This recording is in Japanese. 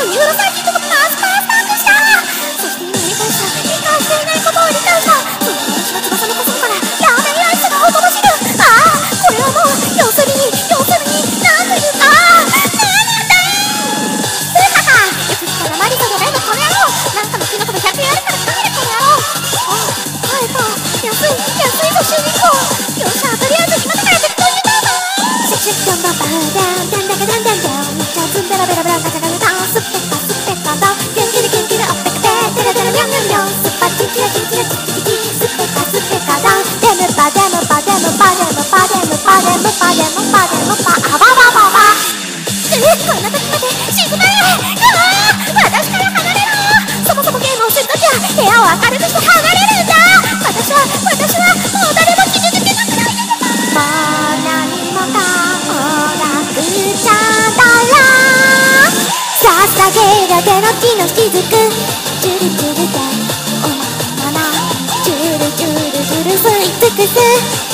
ニューロサーキットとマスタースタークした。そして今理解していないことを理解した。その私の翼の細からラーメンアイスがほとばしる。ああ、これはもう要するになんというか、何やったん。ふはは、よく来たらマリサの例のこの野郎。なんかのキノコの100円あるから食べるこの野郎。あ、買えた。安いぞ主人公。よっしゃ、とりあえず今から適当に歌うぞ。シュッシュッドンバンバンダンダンダカダンダンダン、めっちゃズンベラベラベラガチャガチャダン、スッペッカスッペッカダン、キンキリキンキリおっぺくぺテラテラミョンミョンミョン、スッパチンキラチンキラチンキリキスッペッカスッペッカダン、デムパデムパデムパデムパデムパデムパデムパデムパアババババ。こんな時まで静まれ。私から離れろ。そもそもゲームをするときは部屋を明るくして離れるんだ。私はもう誰も傷つけなくないで。もう何もかもなくちゃったら、捧げられの血の雫、チュルチュルでおままな、チュルチュルチュル吸い尽くす。